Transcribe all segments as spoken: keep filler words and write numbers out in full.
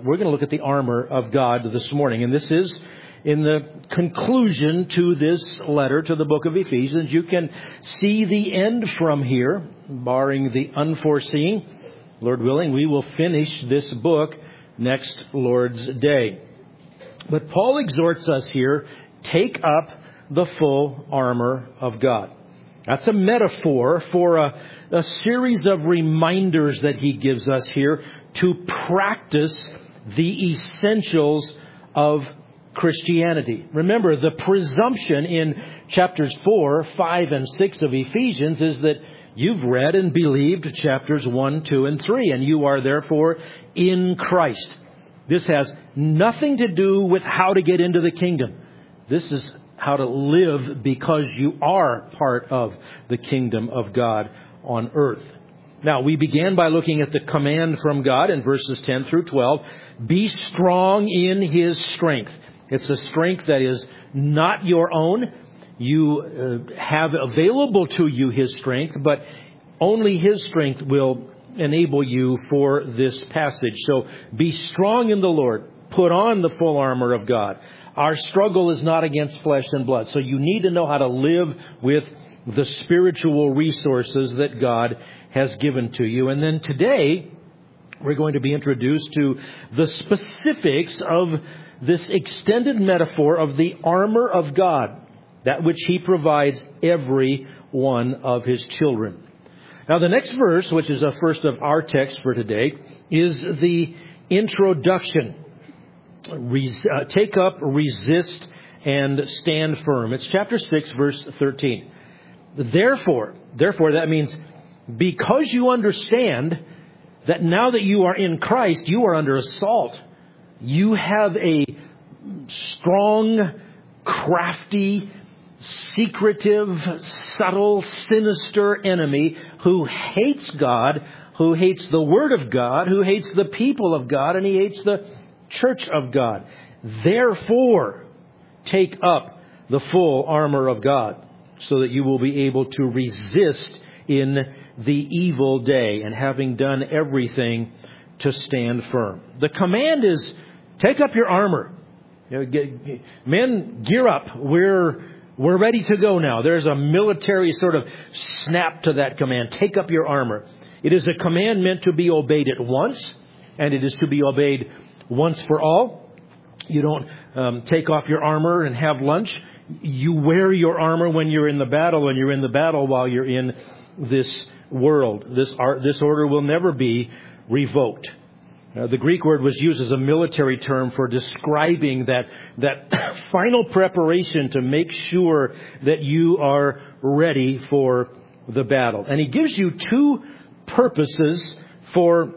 we're going to look at the armor of God this morning. And this is in the conclusion to this letter to the book of Ephesians. You can see the end from here, barring the unforeseen. Lord willing, we will finish this book next Lord's Day. But Paul exhorts us here, take up the full armor of God. That's a metaphor for a, a series of reminders that he gives us here to practice the essentials of Christianity. Remember, the presumption in chapters four, five, and six of Ephesians is that you've read and believed chapters one, two, and three, and you are therefore in Christ. This has nothing to do with how to get into the kingdom. This is how to live because you are part of the kingdom of God on earth. Now, we began by looking at the command from God in verses ten through twelve. Be strong in His strength. It's a strength that is not your own. You uh, have available to you His strength, but only His strength will enable you for this passage. So be strong in the Lord. Put on the full armor of God. Our struggle is not against flesh and blood. So you need to know how to live with the spiritual resources that God has given to you. And then today, we're going to be introduced to the specifics of this extended metaphor of the armor of God, that which He provides every one of His children. Now, the next verse, which is the first of our text for today, is the introduction. Res- uh, take up, resist, and stand firm. It's chapter six, verse thirteen. Therefore, therefore, that means because you understand that now that you are in Christ, you are under assault. You have a strong, crafty, secretive, subtle, sinister enemy who hates God, who hates the Word of God, who hates the people of God, and he hates the church of God. Therefore, take up the full armor of God so that you will be able to resist in the evil day, and having done everything, to stand firm. The command is, take up your armor. You know, get, get, men, gear up. We're we're ready to go now. There's a military sort of snap to that command. Take up your armor. It is a command meant to be obeyed at once, and it is to be obeyed once for all. You don't um, take off your armor and have lunch. You wear your armor when you're in the battle, and you're in the battle while you're in this world. This art, this order will never be revoked. Uh, the Greek word was used as a military term for describing that that final preparation to make sure that you are ready for the battle. And he gives you two purposes for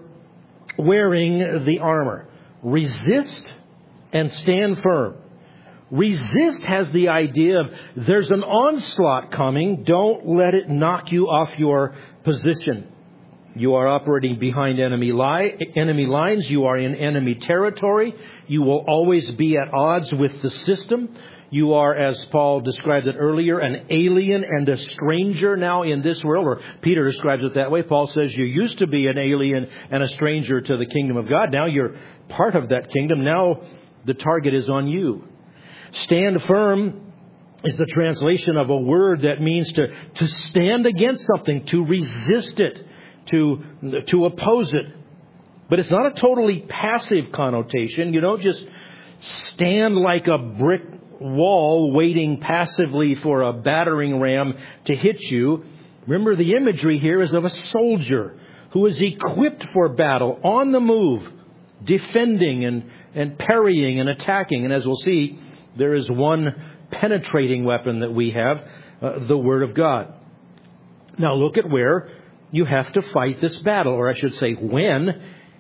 wearing the armor. Resist and stand firm. Resist has the idea of there's an onslaught coming. Don't let it knock you off your position. You are operating behind enemy, li- enemy lines. You are in enemy territory. You will always be at odds with the system. You are, as Paul described it earlier, an alien and a stranger now in this world. Or Peter describes it that way. Paul says you used to be an alien and a stranger to the kingdom of God. Now you're part of that kingdom. Now the target is on you. Stand firm is the translation of a word that means to, to stand against something, to resist it, to, to oppose it. But it's not a totally passive connotation. You don't just stand like a brick wall waiting passively for a battering ram to hit you. Remember, the imagery here is of a soldier who is equipped for battle, on the move, defending and, and parrying and attacking. And as we'll see, there is one penetrating weapon that we have, uh, the Word of God. Now look at where you have to fight this battle, or I should say when,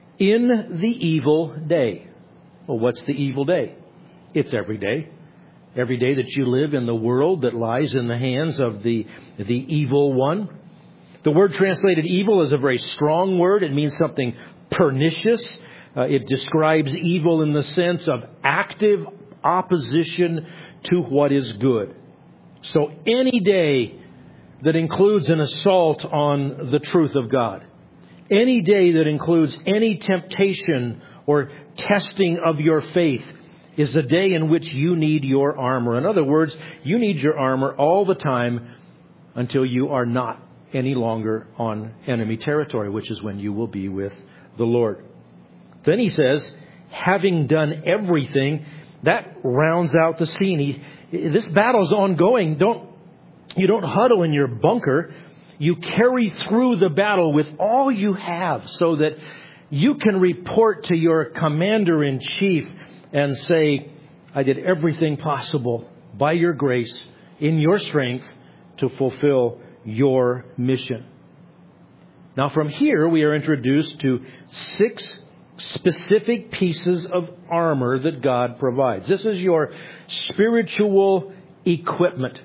in the evil day. Well, what's the evil day? It's every day. Every day that you live in the world that lies in the hands of the, the evil one. The word translated evil is a very strong word. It means something pernicious. Uh, it describes evil in the sense of active opposition to what is good. So any day that includes an assault on the truth of God, any day that includes any temptation or testing of your faith is the day in which you need your armor. In other words, you need your armor all the time until you are not any longer on enemy territory, which is when you will be with the Lord. Then he says, having done everything, that rounds out the scene. He, this battle's ongoing. Don't, you don't huddle in your bunker. You carry through the battle with all you have so that you can report to your commander-in-chief and say, I did everything possible by your grace, in your strength, to fulfill your mission. Now from here, we are introduced to six specific pieces of armor that God provides. This is your spiritual equipment.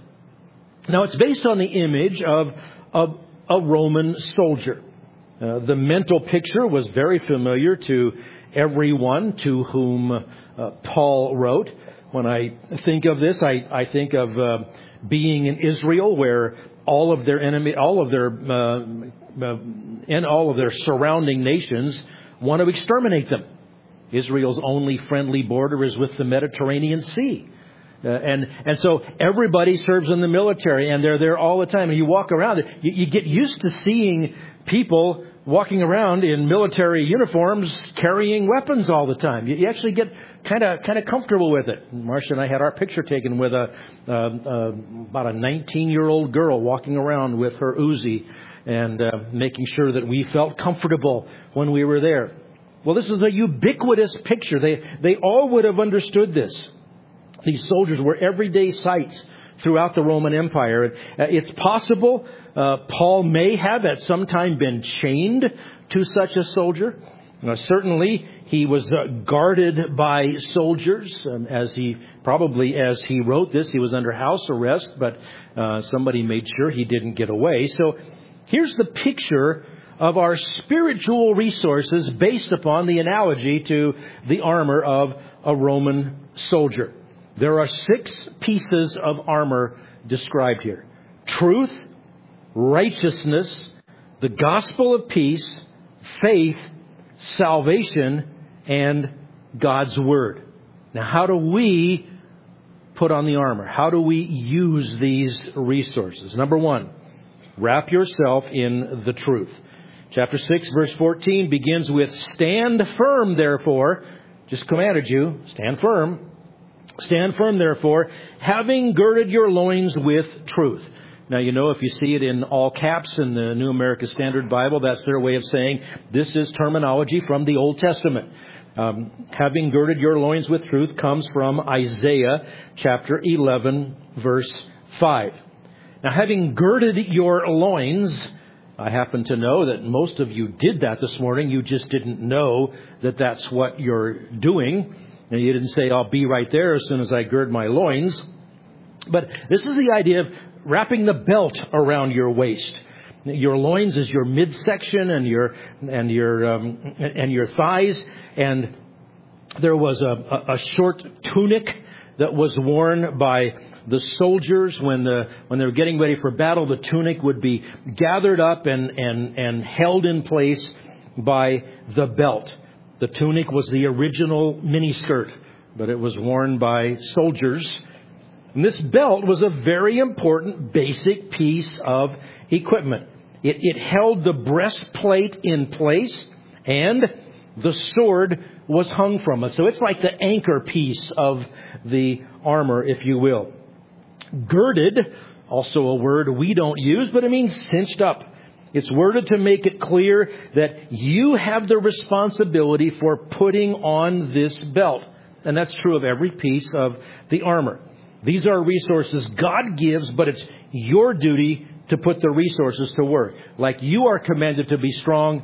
Now it's based on the image of, of a Roman soldier. Uh, the mental picture was very familiar to everyone to whom uh, Paul wrote. When I think of this, I, I think of uh, being in Israel, where all of their enemy, all of their, uh, uh, and all of their surrounding nations want to exterminate them. Israel's only friendly border is with the Mediterranean Sea. Uh, and, and so everybody serves in the military, and they're there all the time. And you walk around, you, you get used to seeing people walking around in military uniforms carrying weapons all the time. You, you actually get kind of kind of comfortable with it. Marcia and I had our picture taken with a uh, uh, about a nineteen-year-old girl walking around with her Uzi and uh, making sure that we felt comfortable when we were there. Well, this is a ubiquitous picture. They they all would have understood this. These soldiers were everyday sights throughout the Roman Empire. It's possible uh, Paul may have at some time been chained to such a soldier. Uh, certainly, he was uh, guarded by soldiers. Um, as he probably, as he wrote this, he was under house arrest, but uh, somebody made sure he didn't get away. So here's the picture of our spiritual resources based upon the analogy to the armor of a Roman soldier. There are six pieces of armor described here: truth, righteousness, the gospel of peace, faith, salvation, and God's word. Now, how do we put on the armor? How do we use these resources? Number one, wrap yourself in the truth. Chapter six, verse fourteen begins with, stand firm, therefore. Just commanded you, stand firm. Stand firm, therefore, having girded your loins with truth. Now, you know, if you see it in all caps in the New American Standard Bible, that's their way of saying this is terminology from the Old Testament. Um, having girded your loins with truth comes from Isaiah chapter eleven, verse five. Now, having girded your loins, I happen to know that most of you did that this morning. You just didn't know that that's what you're doing. And you didn't say, I'll be right there as soon as I gird my loins. But this is the idea of wrapping the belt around your waist. Your loins is your midsection and your and your um, and your thighs. And there was a, a, a short tunic that was worn by the soldiers when the when they were getting ready for battle. The tunic would be gathered up and and and held in place by the belt. The tunic was the original miniskirt, but it was worn by soldiers. And this belt was a very important basic piece of equipment. It, it held the breastplate in place, and the sword was hung from it. So it's like the anchor piece of the armor, if you will. Girded, also a word we don't use, but it means cinched up. It's worded to make it clear that you have the responsibility for putting on this belt. And that's true of every piece of the armor. These are resources God gives, but it's your duty to put the resources to work. Like you are commanded to be strong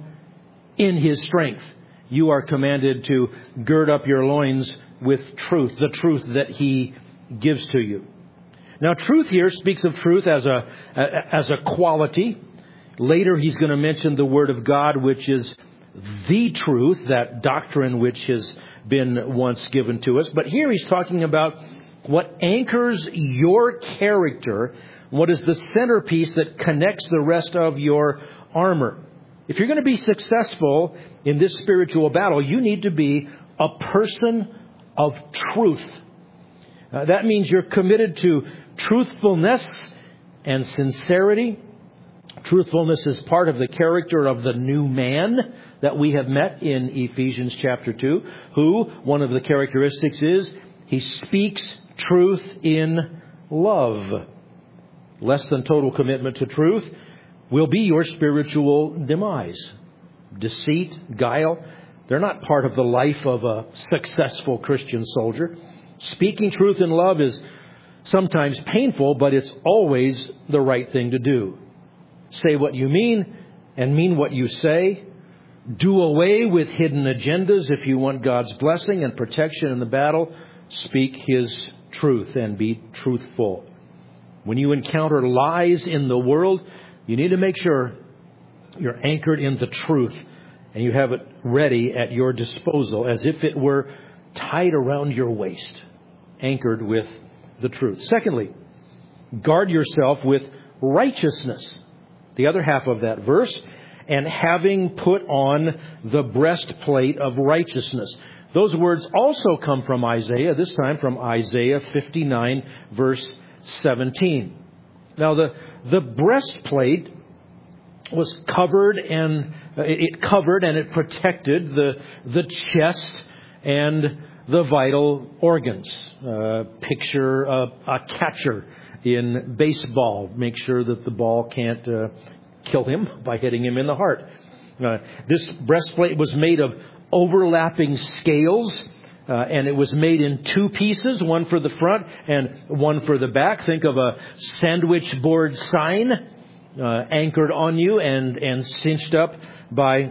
in His strength. You are commanded to gird up your loins with truth, the truth that He gives to you. Now, truth here speaks of truth as a as a quality. Later, he's going to mention the Word of God, which is the truth, that doctrine which has been once given to us. But here he's talking about what anchors your character, what is the centerpiece that connects the rest of your armor. If you're going to be successful in this spiritual battle, you need to be a person of truth. Uh, that means you're committed to truthfulness and sincerity. Truthfulness is part of the character of the new man that we have met in Ephesians chapter two, who, one of the characteristics is, he speaks truth in love. Less than total commitment to truth will be your spiritual demise. Deceit, guile, they're not part of the life of a successful Christian soldier. Speaking truth in love is sometimes painful, but it's always the right thing to do. Say what you mean and mean what you say. Do away with hidden agendas if you want God's blessing and protection in the battle. Speak His truth and be truthful. When you encounter lies in the world, you need to make sure you're anchored in the truth and you have it ready at your disposal as if it were tied around your waist, anchored with the truth. Secondly, guard yourself with righteousness. The other half of that verse, and having put on the breastplate of righteousness. Those words also come from Isaiah, this time from Isaiah fifty-nine, verse seventeen. Now, the, the breastplate was covered and it covered and it protected the, the chest and the vital organs. Uh, picture a, a catcher in baseball. Make sure that the ball can't uh, kill him by hitting him in the heart. Uh, this breastplate was made of overlapping scales, uh, and it was made in two pieces, one for the front and one for the back. Think of a sandwich board sign uh, anchored on you and, and cinched up by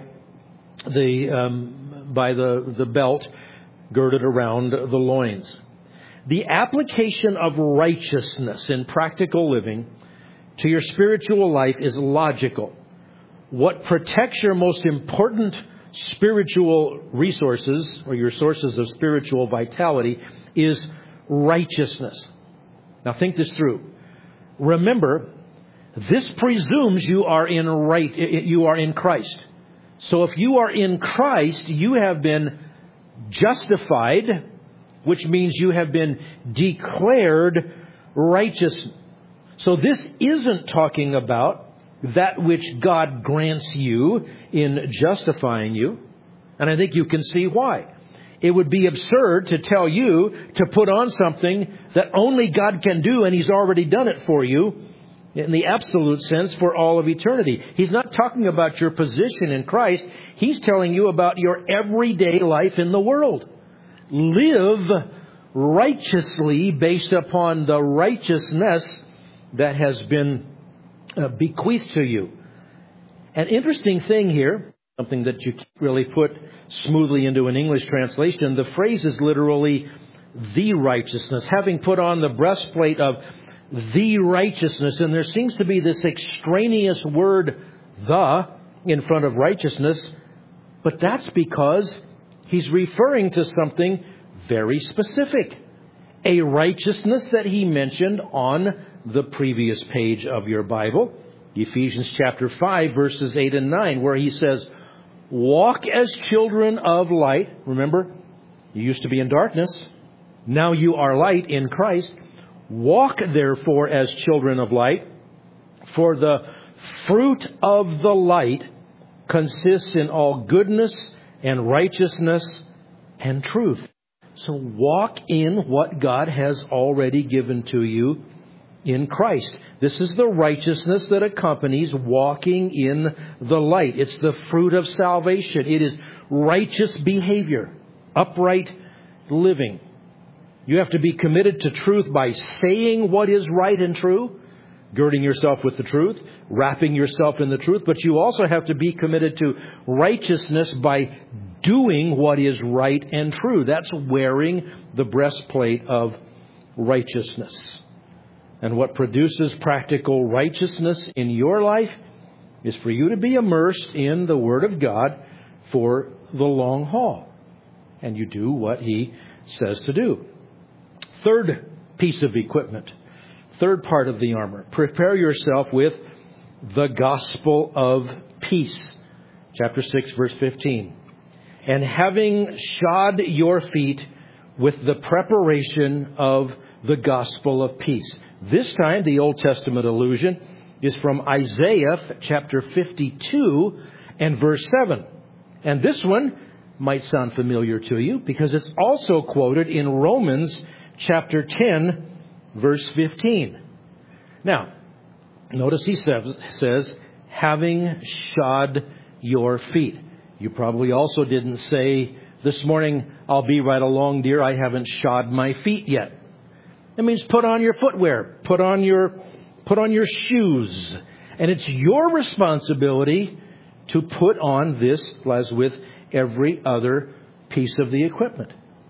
the um, by the, the belt girded around the loins. The application of righteousness in practical living to your spiritual life is logical. What protects your most important spiritual resources or your sources of spiritual vitality is righteousness. Now think this through. Remember, this presumes you are in right, you are in Christ. So if you are in Christ, you have been justified, which means you have been declared righteous. So this isn't talking about that which God grants you in justifying you. And I think you can see why. It would be absurd to tell you to put on something that only God can do, and He's already done it for you in the absolute sense for all of eternity. He's not talking about your position in Christ. He's telling you about your everyday life in the world. Live righteously based upon the righteousness that has been uh, bequeathed to you. An interesting thing here, something that you can't really put smoothly into an English translation, the phrase is literally the righteousness. Having put on the breastplate of the righteousness, and there seems to be this extraneous word, the, in front of righteousness, but that's because he's referring to something very specific. A righteousness that he mentioned on the previous page of your Bible, Ephesians chapter five, verses eight and nine, where he says, walk as children of light. Remember, you used to be in darkness. Now you are light in Christ. Walk therefore as children of light, for the fruit of the light consists in all goodness and righteousness and truth. So walk in what God has already given to you in Christ. This is the righteousness that accompanies walking in the light. It's the fruit of salvation. It is righteous behavior, upright living. You have to be committed to truth by saying what is right and true, girding yourself with the truth, wrapping yourself in the truth. But you also have to be committed to righteousness by doing what is right and true. That's wearing the breastplate of righteousness. And what produces practical righteousness in your life is for you to be immersed in the Word of God for the long haul. And you do what He says to do. Third piece of equipment, third part of the armor. Prepare yourself with the gospel of peace. chapter six, verse fifteen. And having shod your feet with the preparation of the gospel of peace. This time, the Old Testament allusion is from Isaiah chapter fifty-two and verse seven. And this one might sound familiar to you because it's also quoted in Romans chapter ten, verse fifteen. Now, notice he says, says, having shod your feet. You probably also didn't say, this morning, I'll be right along, dear, I haven't shod my feet yet. It means put on your footwear, put on your, put on your shoes. And it's your responsibility to put on this as with every other piece of the equipment.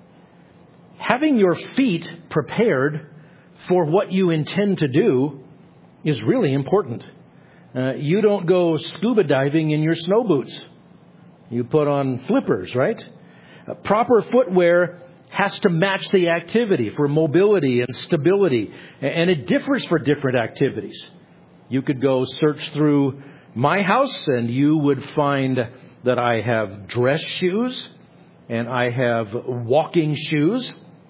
Having your feet prepared for what you intend to do is really important. Uh, you don't go scuba diving in your snow boots. You put on flippers, right? Uh, proper footwear has to match the activity for mobility and stability. And it differs for different activities. You could go search through my house and you would find that I have dress shoes and I have walking shoes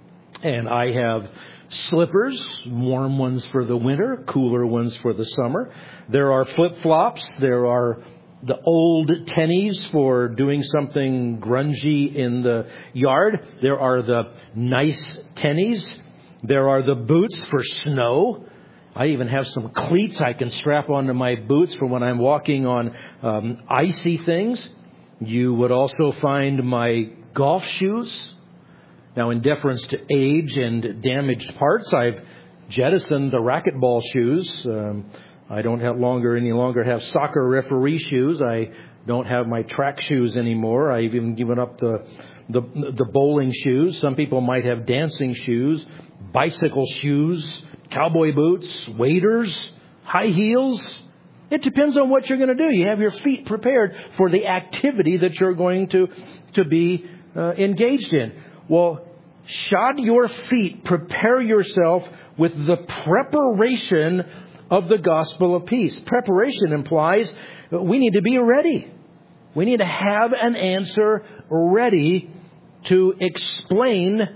and I have slippers, warm ones for the winter, cooler ones for the summer. There are flip-flops. There are the old tennies for doing something grungy in the yard. There are the nice tennies. There are the boots for snow. I even have some cleats I can strap onto my boots for when I'm walking on um, icy things. You would also find my golf shoes. Now, in deference to age and damaged parts, I've jettisoned the racquetball shoes. Um, I don't have longer any longer have soccer referee shoes. I don't have my track shoes anymore. I've even given up the, the the bowling shoes. Some people might have dancing shoes, bicycle shoes, cowboy boots, waders, high heels. It depends on what you're going to do. You have your feet prepared for the activity that you're going to to be uh, engaged in. Well, shod your feet, prepare yourself with the preparation of the gospel of peace. Preparation implies we need to be ready. We need to have an answer ready to explain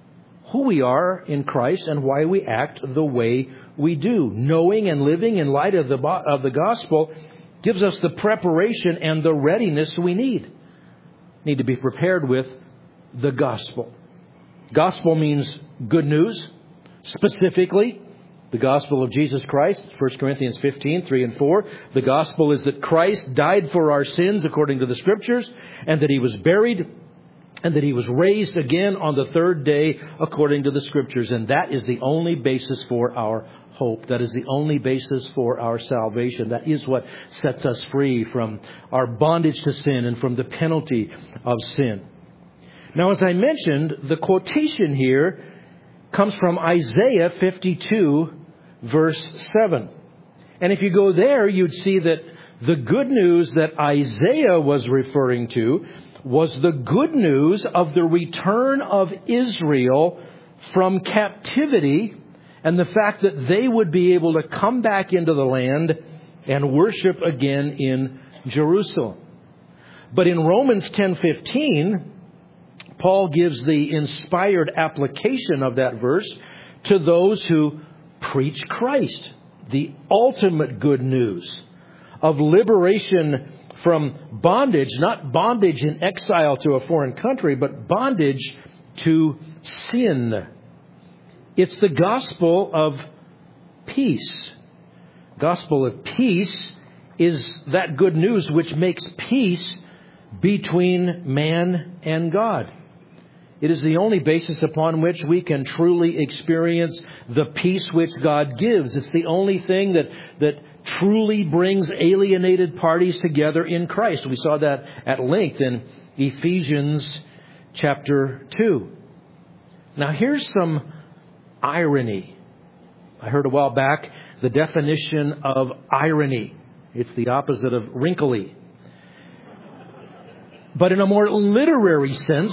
who we are in Christ and why we act the way we do. Knowing and living in light of the of the gospel gives us the preparation and the readiness we need. Need to be prepared with the gospel. Gospel means good news. Specifically, the gospel of Jesus Christ, First Corinthians fifteen, three and four. The gospel is that Christ died for our sins according to the Scriptures, and that He was buried, and that He was raised again on the third day according to the Scriptures. And that is the only basis for our hope. That is the only basis for our salvation. That is what sets us free from our bondage to sin and from the penalty of sin. Now, as I mentioned, the quotation here comes from Isaiah fifty-two, verse seven. And if you go there, you'd see that the good news that Isaiah was referring to was the good news of the return of Israel from captivity and the fact that they would be able to come back into the land and worship again in Jerusalem. But in Romans ten fifteen, Paul gives the inspired application of that verse to those who preach Christ, the ultimate good news of liberation from bondage, not bondage in exile to a foreign country, but bondage to sin. It's the gospel of peace. Gospel of peace is that good news which makes peace between man and God. It is the only basis upon which we can truly experience the peace which God gives. It's the only thing that, that truly brings alienated parties together in Christ. We saw that at length in Ephesians chapter two. Now here's some irony. I heard a while back the definition of irony. It's the opposite of wrinkly. But in a more literary sense,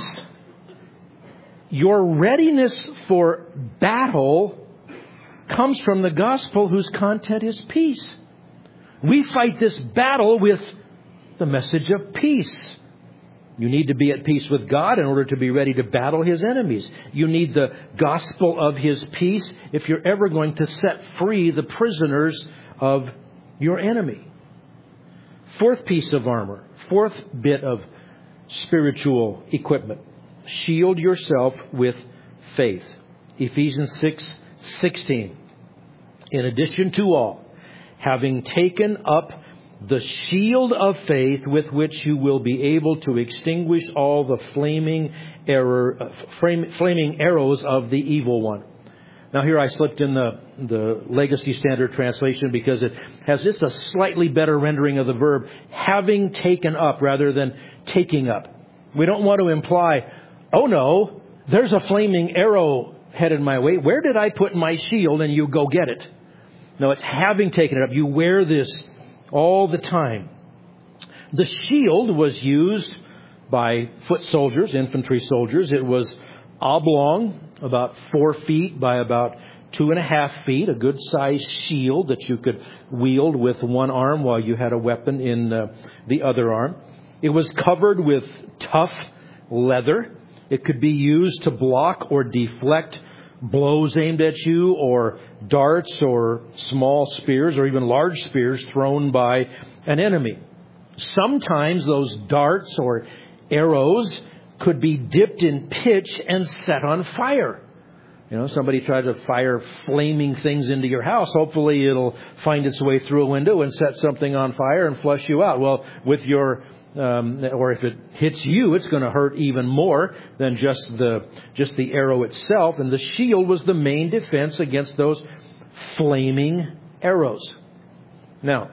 your readiness for battle comes from the gospel whose content is peace. We fight this battle with the message of peace. You need to be at peace with God in order to be ready to battle His enemies. You need the gospel of His peace if you're ever going to set free the prisoners of your enemy. Fourth piece of armor, fourth bit of spiritual equipment. Shield yourself with faith. Ephesians six sixteen. In addition to all, having taken up the shield of faith with which you will be able to extinguish all the flaming error, uh, frame, flaming arrows of the evil one. Now here I slipped in the, the Legacy Standard Translation because it has just a slightly better rendering of the verb having taken up rather than taking up. We don't want to imply, oh no, there's a flaming arrow headed my way. Where did I put my shield? And you go get it. No, it's having taken it up. You wear this all the time. The shield was used by foot soldiers, infantry soldiers. It was oblong, about four feet by about two and a half feet, a good sized shield that you could wield with one arm while you had a weapon in uh, the other arm. It was covered with tough leather. It could be used to block or deflect blows aimed at you, or darts or small spears or even large spears thrown by an enemy. Sometimes those darts or arrows could be dipped in pitch and set on fire. You know, somebody tries to fire flaming things into your house. Hopefully it'll find its way through a window and set something on fire and flush you out. Well, with your Um, or if it hits you, it's going to hurt even more than just the just the arrow itself. And the shield was the main defense against those flaming arrows. Now,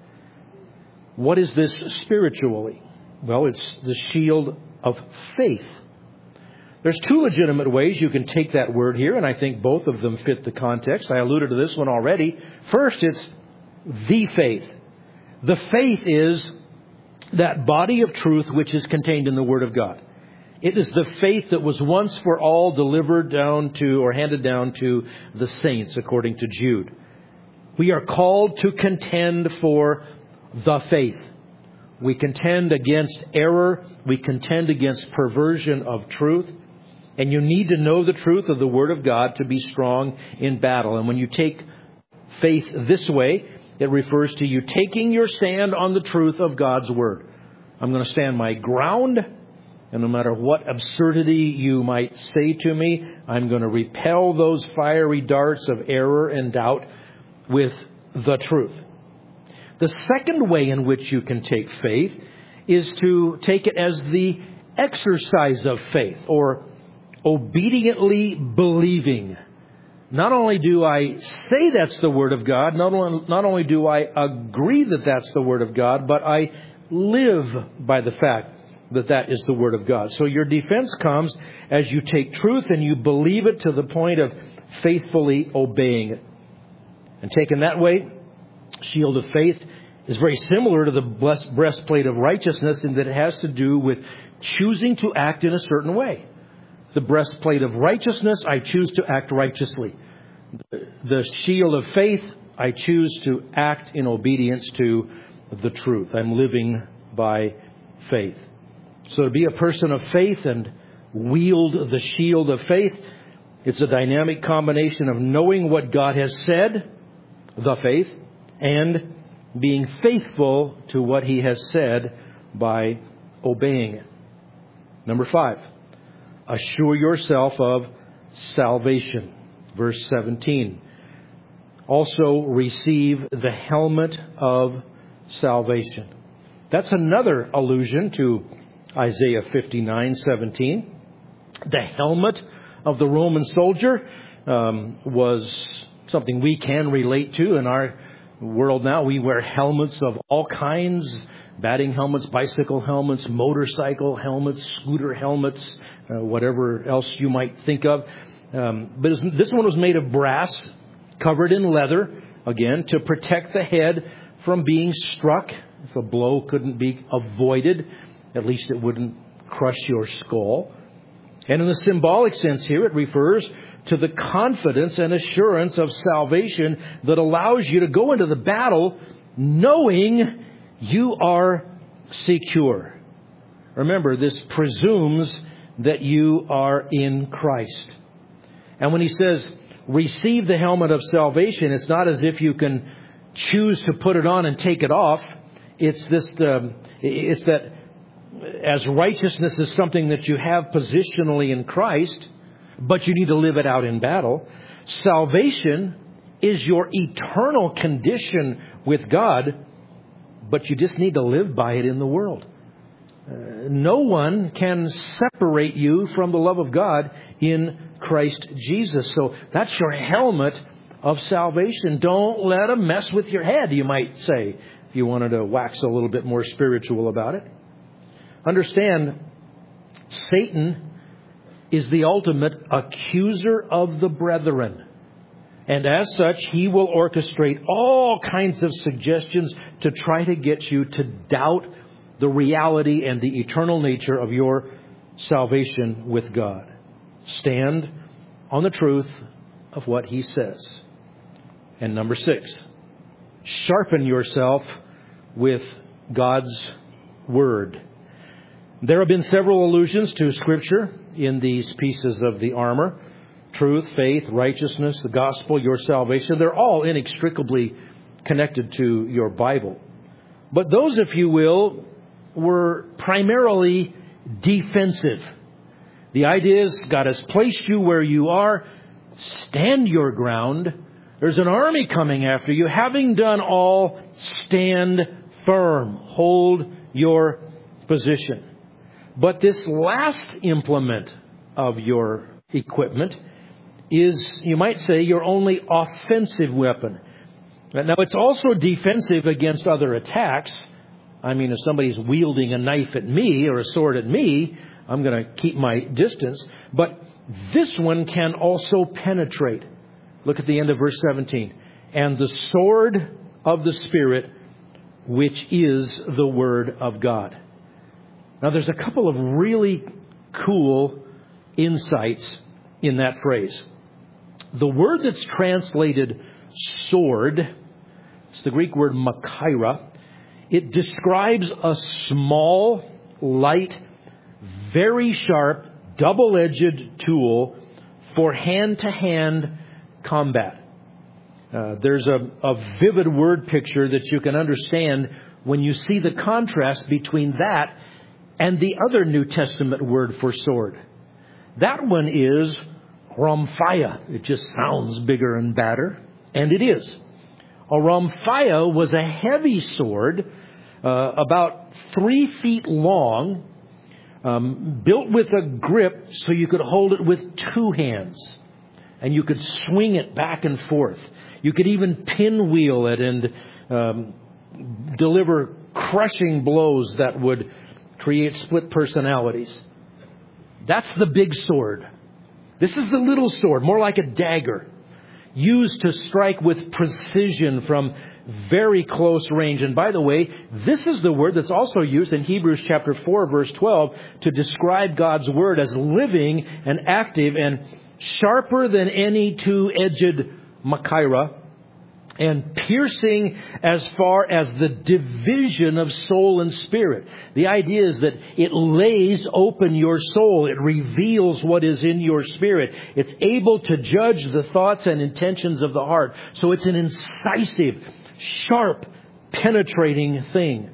what is this spiritually? Well, it's the shield of faith. There's two legitimate ways you can take that word here, and I think both of them fit the context. I alluded to this one already. First, it's the faith. The faith is that body of truth which is contained in the Word of God. It is the faith that was once for all delivered down to or handed down to the saints, according to Jude. We are called to contend for the faith. We contend against error. We contend against perversion of truth. And you need to know the truth of the Word of God to be strong in battle. And when you take faith this way, it refers to you taking your stand on the truth of God's Word. I'm going to stand my ground, and no matter what absurdity you might say to me, I'm going to repel those fiery darts of error and doubt with the truth. The second way in which you can take faith is to take it as the exercise of faith, or obediently believing. Not only do I say that's the Word of God, not only, not only do I agree that that's the Word of God, but I live by the fact that that is the Word of God. So your defense comes as you take truth and you believe it to the point of faithfully obeying it. And taken that way, shield of faith is very similar to the breastplate of righteousness in that it has to do with choosing to act in a certain way. The breastplate of righteousness, I choose to act righteously. The shield of faith, I choose to act in obedience to the truth. I'm living by faith. So to be a person of faith and wield the shield of faith, it's a dynamic combination of knowing what God has said, the faith, and being faithful to what He has said by obeying it. Number five. Assure yourself of salvation. Verse seventeen. Also receive the helmet of salvation. That's another allusion to Isaiah fifty-nine seventeen. The helmet of the Roman soldier um, was something we can relate to in our world now. We wear helmets of all kinds. Batting helmets, bicycle helmets, motorcycle helmets, scooter helmets, uh, whatever else you might think of. Um, but this one was made of brass, covered in leather, again, to protect the head from being struck. If a blow couldn't be avoided, at least it wouldn't crush your skull. And in the symbolic sense here, it refers to the confidence and assurance of salvation that allows you to go into the battle knowing you are secure. Remember, this presumes that you are in Christ. And when he says, receive the helmet of salvation, it's not as if you can choose to put it on and take it off. It's this, um, it's that as righteousness is something that you have positionally in Christ, but you need to live it out in battle. Salvation is your eternal condition with God, but you just need to live by it in the world. Uh, no one can separate you from the love of God in Christ Jesus. So that's your helmet of salvation. Don't let them mess with your head, you might say, if you wanted to wax a little bit more spiritual about it. Understand, Satan is the ultimate accuser of the brethren. And as such, he will orchestrate all kinds of suggestions to try to get you to doubt the reality and the eternal nature of your salvation with God. Stand on the truth of what he says. And number six, sharpen yourself with God's Word. There have been several allusions to Scripture in these pieces of the armor. Truth, faith, righteousness, the gospel, your salvation. They're all inextricably connected to your Bible. But those, if you will, were primarily defensive. The idea is God has placed you where you are. Stand your ground. There's an army coming after you. Having done all, stand firm. Hold your position. But this last implement of your equipment is, you might say, your only offensive weapon. Now, it's also defensive against other attacks. I mean, if somebody's wielding a knife at me or a sword at me, I'm going to keep my distance. But this one can also penetrate. Look at the end of verse seventeen. And the sword of the Spirit, which is the Word of God. Now, there's a couple of really cool insights in that phrase. The word that's translated sword, it's the Greek word makaira. It describes a small, light, very sharp, double-edged tool for hand-to-hand combat. Uh, there's a, a vivid word picture that you can understand when you see the contrast between that and the other New Testament word for sword. That one is rhomphaia. It just sounds bigger and badder, and it is. A rhomphaia was a heavy sword, uh, about three feet long, um, built with a grip so you could hold it with two hands, and you could swing it back and forth. You could even pinwheel it and um, deliver crushing blows that would create split personalities. That's the big sword. This is the little sword, more like a dagger, used to strike with precision from very close range. And by the way, this is the word that's also used in Hebrews chapter four, verse twelve, to describe God's Word as living and active and sharper than any two-edged makaira, and piercing as far as the division of soul and spirit. The idea is that it lays open your soul. It reveals what is in your spirit. It's able to judge the thoughts and intentions of the heart. So it's an incisive, sharp, penetrating thing.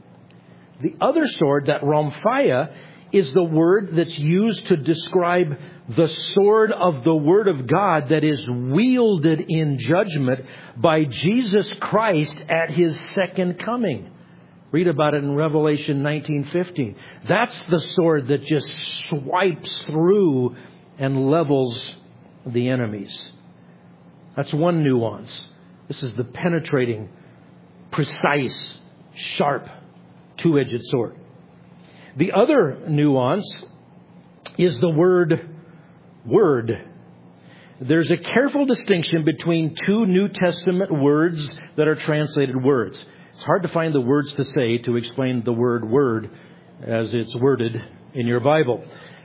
The other sword, that rhomphaia, is the word that's used to describe the sword of the Word of God that is wielded in judgment by Jesus Christ at His second coming. Read about it in Revelation nineteen fifteen. That's the sword that just swipes through and levels the enemies. That's one nuance. This is the penetrating, precise, sharp, two-edged sword. The other nuance is the word word. There's a careful distinction between two New Testament words that are translated words. It's hard to find the words to say to explain the word word as it's worded in your Bible.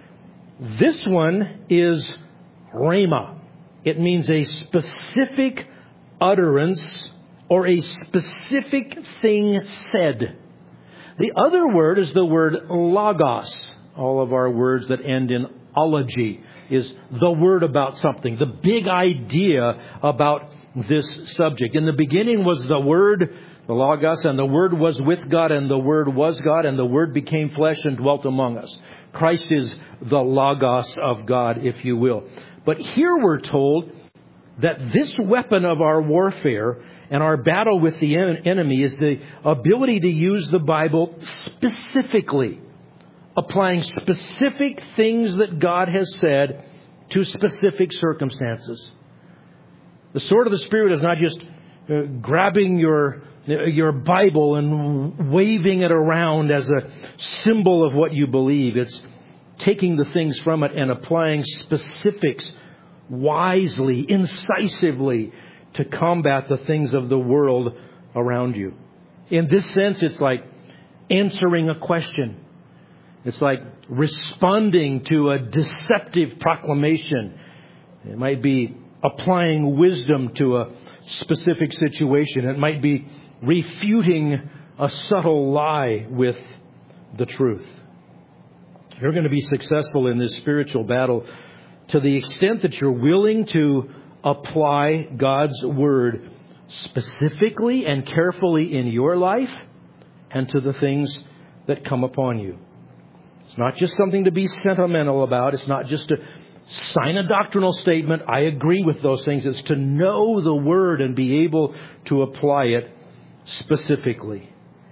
This one is rhema. It means a specific utterance or a specific thing said. The other word is the word logos. All of our words that end in ology is the word about something, the big idea about this subject. In the beginning was the Word, the Logos, and the Word was with God, and the Word was God, and the Word became flesh and dwelt among us. Christ is the Logos of God, if you will. But here we're told that this weapon of our warfare and our battle with the enemy is the ability to use the Bible specifically, applying specific things that God has said to specific circumstances. The sword of the Spirit is not just uh, grabbing your your Bible and waving it around as a symbol of what you believe. It's taking the things from it and applying specifics wisely, incisively to combat the things of the world around you. In this sense, it's like answering a question. It's like responding to a deceptive proclamation. It might be applying wisdom to a specific situation. It might be refuting a subtle lie with the truth. You're going to be successful in this spiritual battle to the extent that you're willing to apply God's Word specifically and carefully in your life and to the things that come upon you. It's not just something to be sentimental about. It's not just to sign a doctrinal statement. I agree with those things. It's to know the Word and be able to apply it specifically.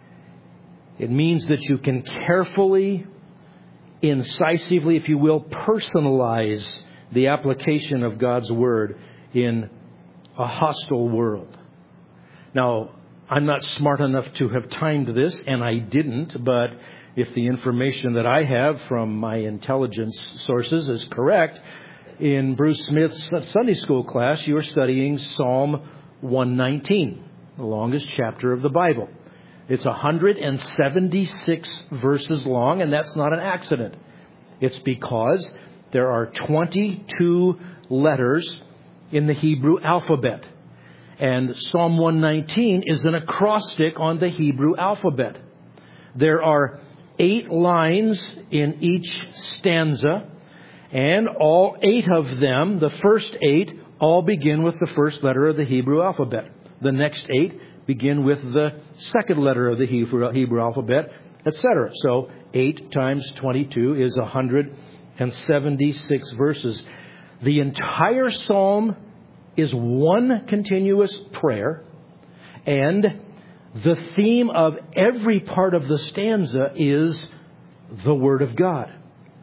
It means that you can carefully, incisively, if you will, personalize the application of God's Word in a hostile world. Now, I'm not smart enough to have timed this, and I didn't, but if the information that I have from my intelligence sources is correct, in Bruce Smith's Sunday school class, you are studying Psalm one nineteen, the longest chapter of the Bible. It's one hundred seventy-six verses long, and that's not an accident. It's because there are twenty-two letters in the Hebrew alphabet. And Psalm one nineteen is an acrostic on the Hebrew alphabet. There are eight lines in each stanza, and all eight of them, the first eight, all begin with the first letter of the Hebrew alphabet. The next eight begin with the second letter of the Hebrew, Hebrew alphabet, et cetera. So eight times twenty-two is one hundred seventy-six verses. The entire psalm is one continuous prayer, and the theme of every part of the stanza is the Word of God.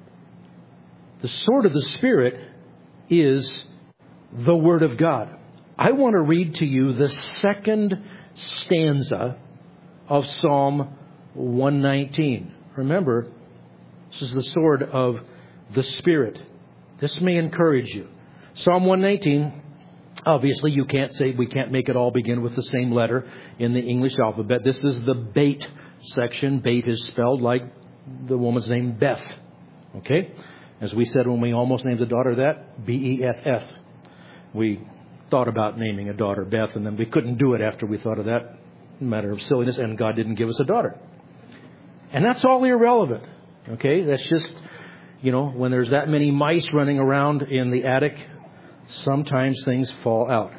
The sword of the Spirit is the Word of God. I want to read to you the second stanza of Psalm one nineteen. Remember, this is the sword of the Spirit. This may encourage you. Psalm one nineteen, obviously you can't say, we can't make it all begin with the same letter in the English alphabet. This is the Beit section. Beit is spelled like the woman's name Beth. Okay? As we said when we almost named the daughter that, B E F F. We thought about naming a daughter Beth, and then we couldn't do it after we thought of that matter of silliness, and God didn't give us a daughter. And that's all irrelevant. Okay? That's just, you know, when there's that many mice running around in the attic, sometimes things fall out.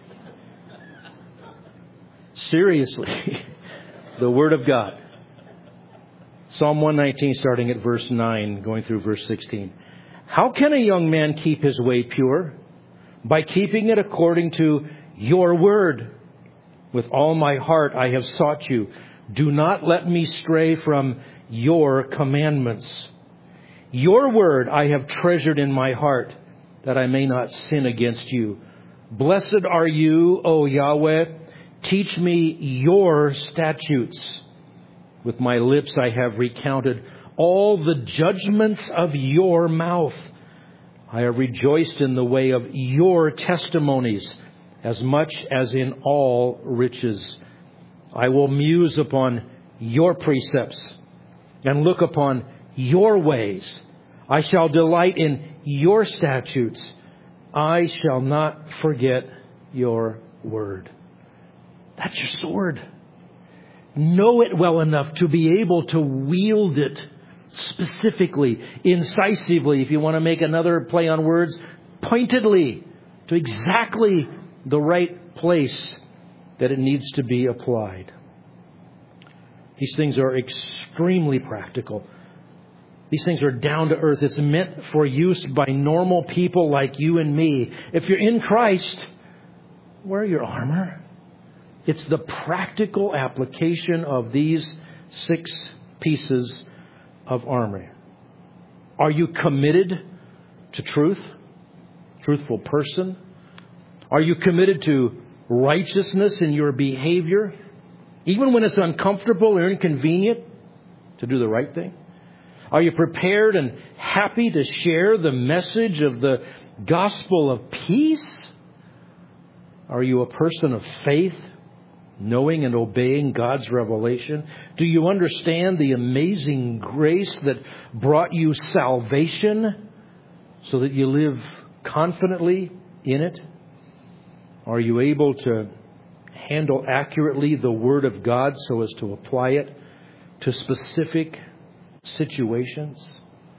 Seriously, the Word of God. Psalm one nineteen, starting at verse nine, going through verse sixteen. How can a young man keep his way pure? By keeping it according to your word. With all my heart I have sought you. Do not let me stray from your commandments. Your word I have treasured in my heart, that I may not sin against you. Blessed are you, O Yahweh. Teach me your statutes. With my lips I have recounted all the judgments of your mouth. I have rejoiced in the way of your testimonies as much as in all riches. I will muse upon your precepts and look upon your ways. I shall delight in your statutes. I shall not forget your word. That's your sword. know it well enough to be able to wield it specifically, incisively, if you want to make another play on words, pointedly, to exactly the right place that it needs to be applied. These things are extremely practical. These things are down to earth. It's meant for use by normal people like you and me. If you're in Christ, wear your armor. It's the practical application of these six pieces of armor. Are you committed to truth? Truthful person? Are you committed to righteousness in your behavior? Even when it's uncomfortable or inconvenient to do the right thing? Are you prepared and happy to share the message of the gospel of peace? Are you a person of faith, knowing and obeying God's revelation? Do you understand the amazing grace that brought you salvation so that you live confidently in it? Are you able to handle accurately the Word of God so as to apply it to specific situations?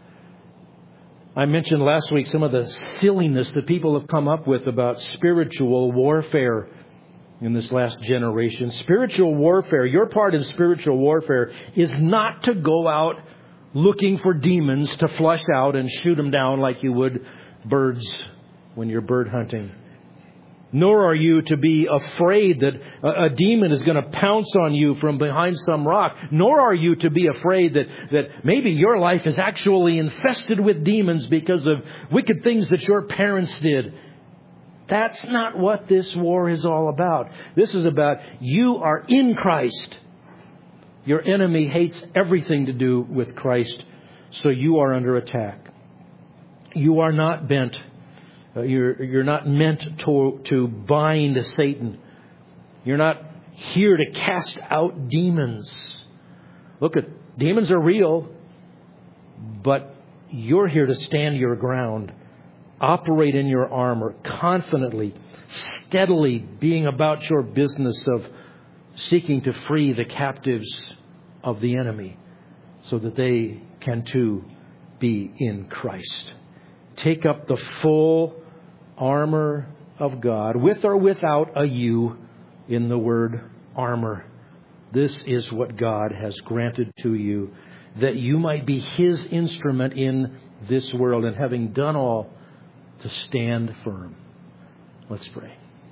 I mentioned last week some of the silliness that people have come up with about spiritual warfare in this last generation. Spiritual warfare, your part in spiritual warfare is not to go out looking for demons to flush out and shoot them down like you would birds when you're bird hunting. Nor are you to be afraid that a, a demon is going to pounce on you from behind some rock. Nor are you to be afraid that, that maybe your life is actually infested with demons because of wicked things that your parents did. That's not what this war is all about. This is about you are in Christ. Your enemy hates everything to do with Christ, so you are under attack. You are not bent Uh, you're, you're not meant to, to bind Satan. You're not here to cast out demons. Look, at demons are real, but you're here to stand your ground, operate in your armor confidently, steadily, being about your business of seeking to free the captives of the enemy so that they can too be in Christ. Take up the full armor of God, with or without a U in the word armor. This is what God has granted to you, that you might be His instrument in this world, and having done all, to stand firm. Let's pray.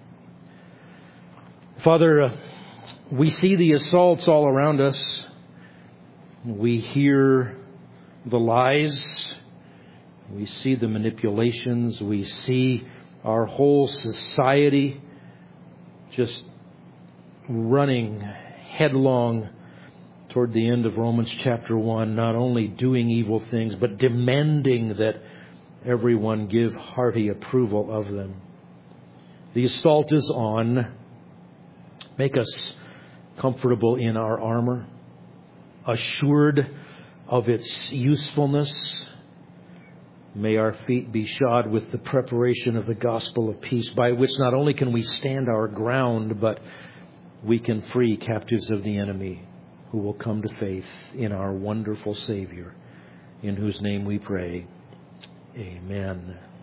Father, uh, we see the assaults all around us. We hear the lies. We see the manipulations. We see our whole society just running headlong toward the end of Romans chapter one, not only doing evil things, but demanding that everyone give hearty approval of them. The assault is on. Make us comfortable in our armor, assured of its usefulness. May our feet be shod with the preparation of the gospel of peace, by which not only can we stand our ground, but we can free captives of the enemy who will come to faith in our wonderful Savior, in whose name we pray. Amen.